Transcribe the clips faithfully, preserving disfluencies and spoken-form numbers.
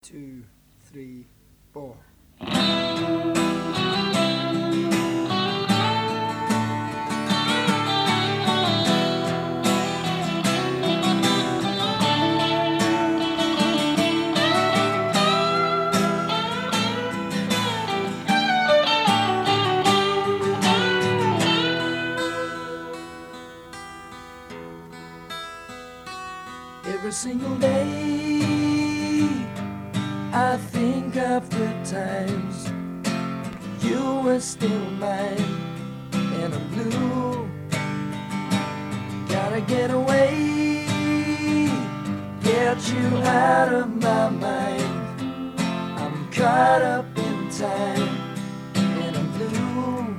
two, three, four. Every single day I think of the times you were still mine, and I'm blue. Gotta get away, get you out of my mind. I'm caught up in time, and I'm blue.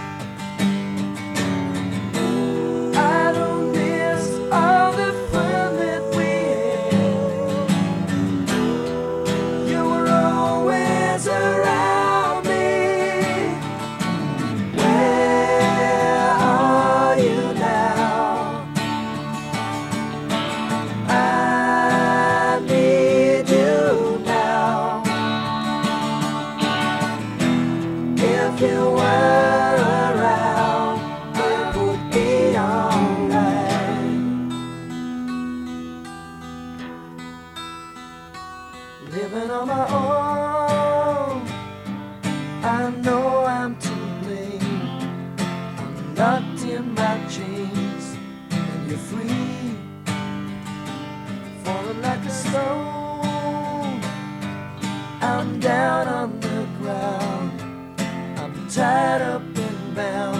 I don't miss all the fun that we had. You were always around me. Where are you now? I need you now. If you were around, it would be alright. Living on my own, I know I'm to blame. I'm locked in my chains, and you're free. Falling like a stone, I'm down on the ground. I'm tied up and bound.